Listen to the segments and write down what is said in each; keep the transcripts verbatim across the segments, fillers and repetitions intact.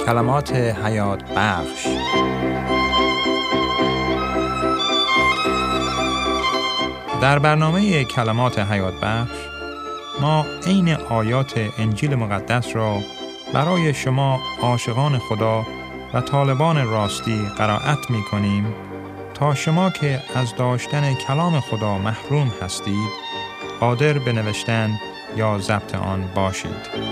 کلمات حیات بخش. در برنامه کلمات حیات بخش ما عین آیات انجیل مقدس را برای شما عاشقان خدا و طالبان راستی قرائت می کنیم تا شما که از داشتن کلام خدا محروم هستید قادر به نوشتن یا ضبط آن باشید.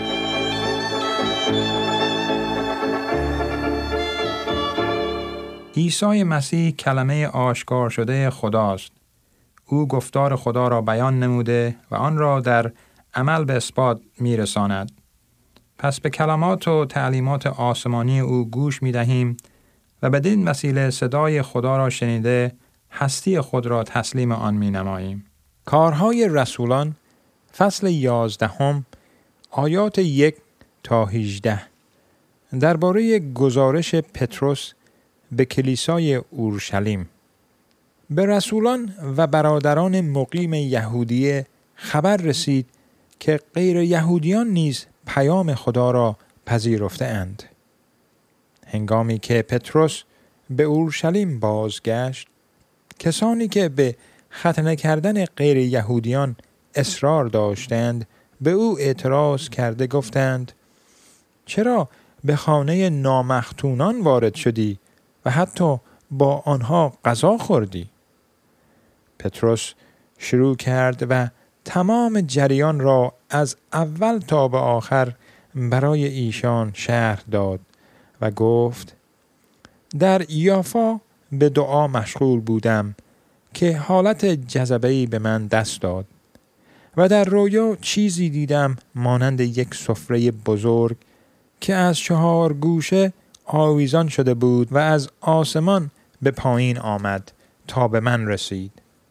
عیسی مسیح کلمه آشکار شده خداست. او گفتار خدا را بیان نموده و آن را در عمل به اثبات می رساند. پس به کلمات و تعلیمات آسمانی او گوش می دهیم و بدین وسیله صدای خدا را شنیده هستی خود را تسلیم آن می نماییم. کارهای رسولان فصل یازدهم آیات یک تا هجده درباره گزارش پتروس به کلیسای اورشلیم. به رسولان و برادران مقیم یهودیه خبر رسید که غیر یهودیان نیز پیام خدا را پذیرفته اند. هنگامی که پتروس به اورشلیم بازگشت، کسانی که به ختنه کردن غیر یهودیان اصرار داشتند به او اعتراض کرده گفتند: چرا به خانه نامختونان وارد شدی و حتی با آنها غذا خوردی؟ پتروس شروع کرد و تمام جریان را از اول تا به آخر برای ایشان شرح داد و گفت: در یافا به دعا مشغول بودم که حالت جذبه‌ای به من دست داد و در رویا چیزی دیدم مانند یک سفره بزرگ که از چهار گوشه آویزان شده بود و از آسمان به پایین آمد تا به من رسید.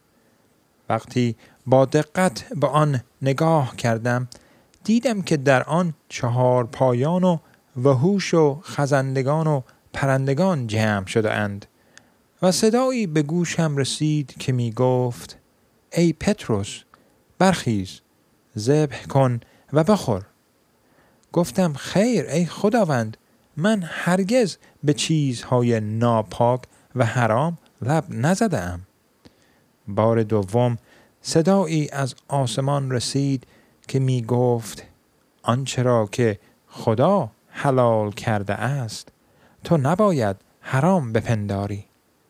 وقتی با دقت به آن نگاه کردم دیدم که در آن چهار پایان و وحوش و خزندگان و پرندگان جمع شده اند و صدایی به گوشم رسید که می گفت: ای پتروس، برخیز، ذبح کن و بخور. گفتم: خیر ای خداوند، من هرگز به چیزهای ناپاک و حرام لب نزدم. بار دوم صدایی از آسمان رسید که می گفت: آنچه را که خدا حلال کرده است تو نباید حرام بپنداری.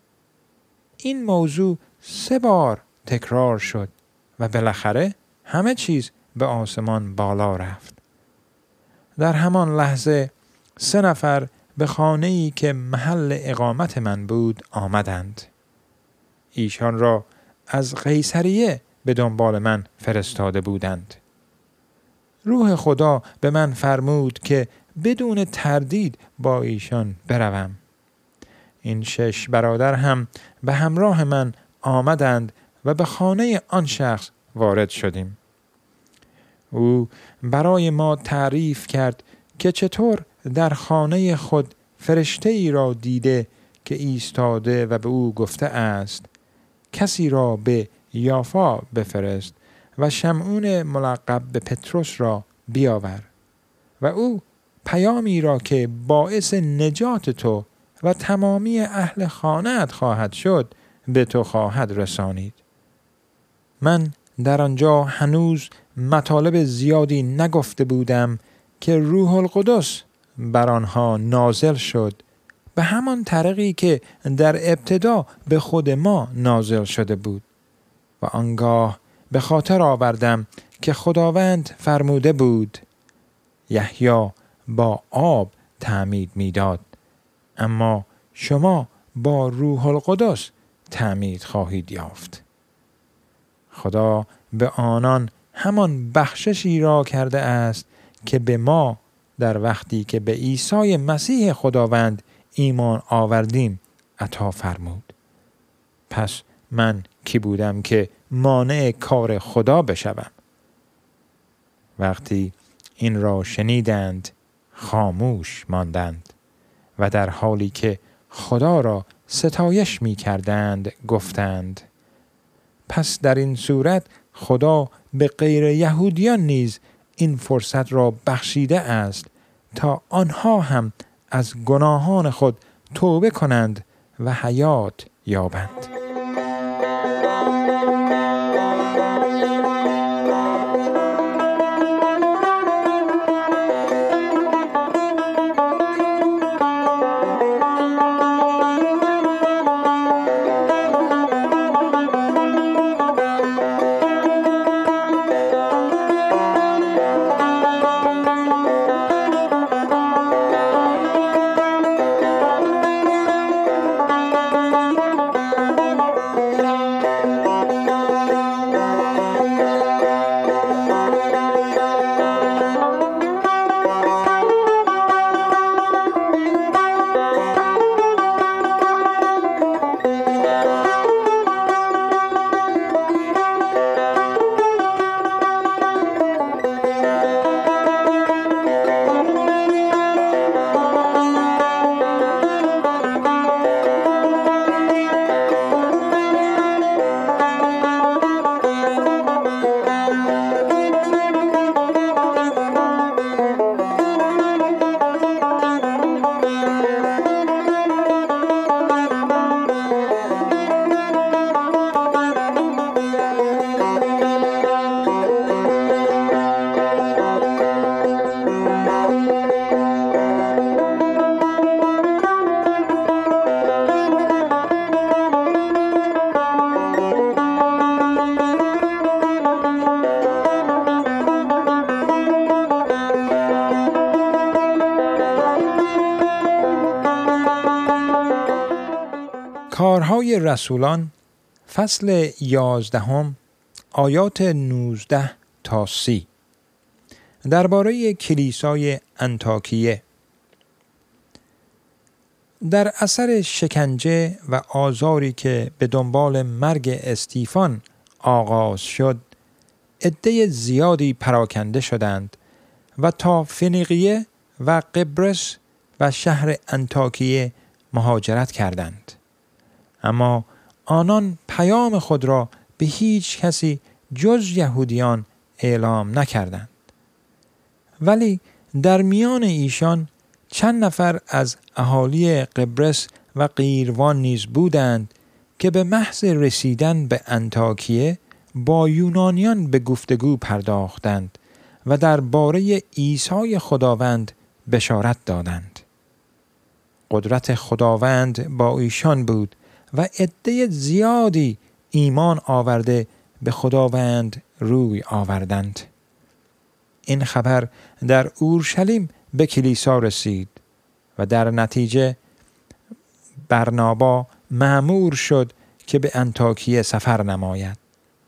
این موضوع سه بار تکرار شد و بالاخره همه چیز به آسمان بالا رفت. در همان لحظه سه نفر به خانه‌ای که محل اقامت من بود آمدند. ایشان را از قیصریه به دنبال من فرستاده بودند. روح خدا به من فرمود که بدون تردید با ایشان بروم. این شش برادر هم به همراه من آمدند و به خانه آن شخص وارد شدیم. او برای ما تعریف کرد که چطور در خانه خود فرشته ای را دیده که ایستاده و به او گفته است: کسی را به یافا بفرست و شمعون ملقب به پتروس را بیاور و او پیامی را که باعث نجات تو و تمامی اهل خانه‌ات خواهد شد به تو خواهد رسانید. من در آنجا هنوز مطالب زیادی نگفته بودم که روح القدس بر آنها نازل شد به همان طریقی که در ابتدا به خود ما نازل شده بود و آنگاه به خاطر آوردم که خداوند فرموده بود: یحیی با آب تعمید می‌داد، اما شما با روح القدس تعمید خواهید یافت. خدا به آنان همان بخششی را کرده است که به ما در وقتی که به عیسی مسیح خداوند ایمان آوردیم عطا فرمود. پس من کی بودم که مانع کار خدا بشوم؟ وقتی این را شنیدند خاموش ماندند و در حالی که خدا را ستایش می کردند گفتند: پس در این صورت خدا به غیر یهودیان نیز این فرصت را بخشیده است تا آنها هم از گناهان خود توبه کنند و حیات یابند. کارهای رسولان فصل یازدهم آیات نوزده تا سی درباره کلیسای انطاکیه. در اثر شکنجه و آزاری که به دنبال مرگ استیفان آغاز شد، عده زیادی پراکنده شدند و تا فنیقیه و قبرس و شهر انطاکیه مهاجرت کردند. اما آنان پیام خود را به هیچ کسی جز یهودیان اعلام نکردند. ولی در میان ایشان چند نفر از اهالی قبرس و قیروان نیز بودند که به محض رسیدن به انطاکیه با یونانیان به گفتگو پرداختند و درباره عیسی خداوند بشارت دادند. قدرت خداوند با ایشان بود و عده زیادی ایمان آورده به خداوند روی آوردند. این خبر در اورشلیم به کلیسا رسید و در نتیجه برنابا مأمور شد که به انطاکیه سفر نماید.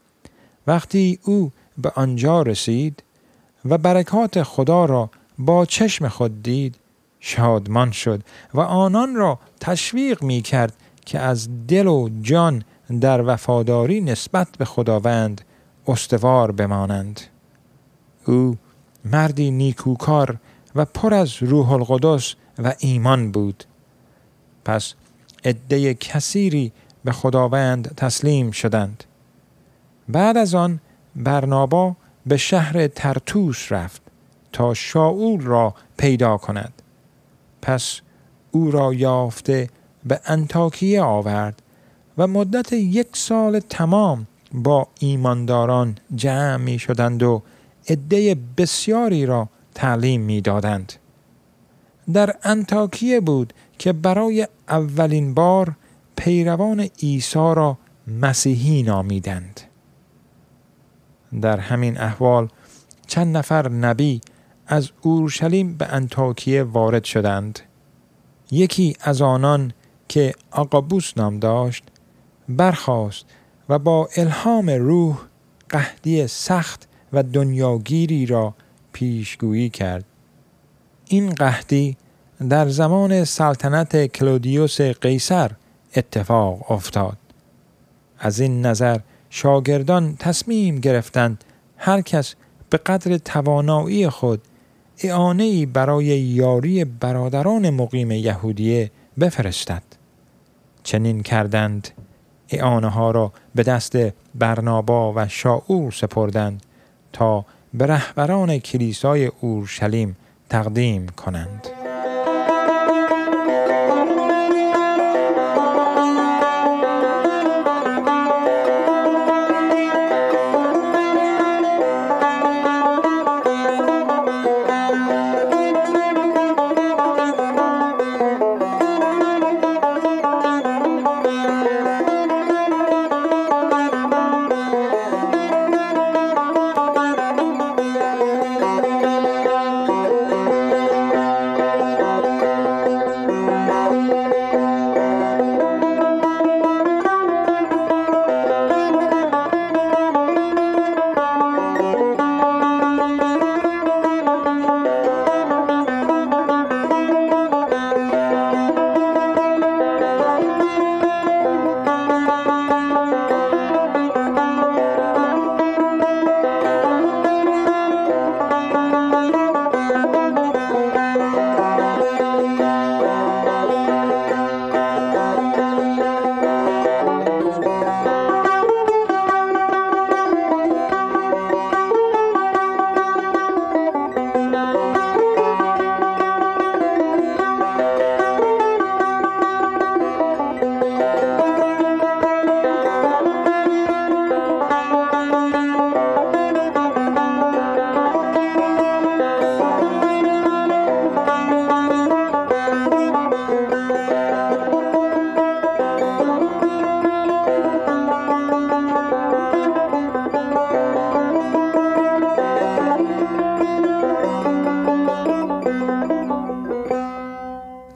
وقتی او به آنجا رسید و برکات خدا را با چشم خود دید، شادمان شد و آنان را تشویق می کرد که از دل و جان در وفاداری نسبت به خداوند استوار بمانند. او مردی نیکوکار و پر از روح القدس و ایمان بود. پس عده کثیری به خداوند تسلیم شدند. بعد از آن برنابا به شهر ترتوس رفت تا شاول را پیدا کند. پس او را یافته به انطاکیه آورد و مدت یک سال تمام با ایمانداران جمع می شدند و عده بسیاری را تعلیم می دادند. در انطاکیه بود که برای اولین بار پیروان عیسی را مسیحی نامیدند. در همین احوال چند نفر نبی از اورشلیم به انطاکیه وارد شدند. یکی از آنان که آقابوس نام داشت برخاست و با الهام روح قحطی سخت و دنیاگیری را پیشگویی کرد. این قحطی در زمان سلطنت کلودیوس قیصر اتفاق افتاد. از این نظر شاگردان تصمیم گرفتند هر کس به قدر توانایی خود اعانه‌ای برای یاری برادران مقیم یهودیه بفرستد. چنین کردند. اعانه ها را به دست برنابا و شاول سپردند تا به رهبران کلیسای اورشلیم تقدیم کنند.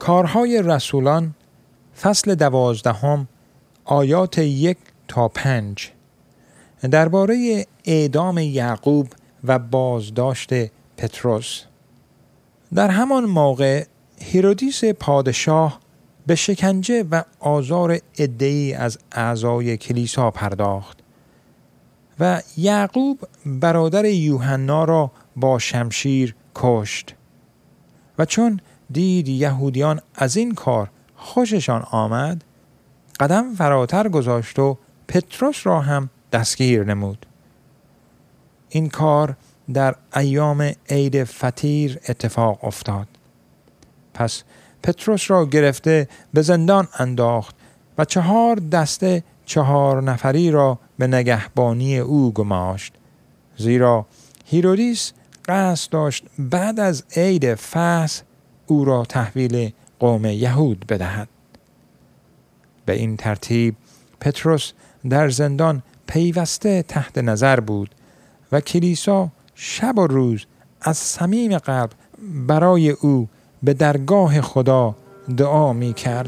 کارهای رسولان فصل دوازدهم آیات یک تا پنج درباره اعدام یعقوب و بازداشت پتروس. در همان موقع هرودیس پادشاه به شکنجه و آزار عده‌ای از اعضای کلیسا پرداخت و یعقوب برادر یوحنا را با شمشیر کشت و چون دید یهودیان از این کار خوششان آمد، قدم فراتر گذاشت و پتروس را هم دستگیر نمود. این کار در ایام عید فطیر اتفاق افتاد. پس پتروس را گرفته به زندان انداخت و چهار دسته چهار نفری را به نگهبانی او گماشت، زیرا هرودیس قصد داشت بعد از عید فصح او را تحویل قوم یهود بدهد. به این ترتیب پتروس در زندان پیوسته تحت نظر بود و کلیسا شب و روز از صمیم قلب برای او به درگاه خدا دعا می کرد.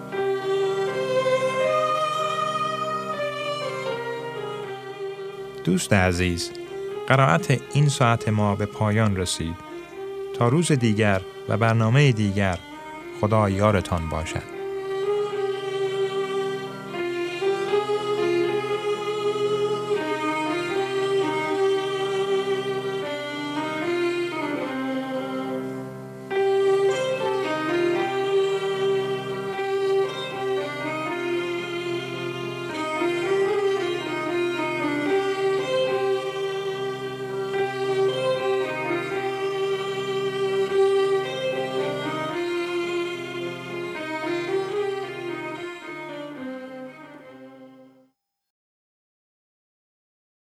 دوست عزیز، قرائت این ساعت ما به پایان رسید. تا روز دیگر و برنامه دیگر، خدا یارتان باشد.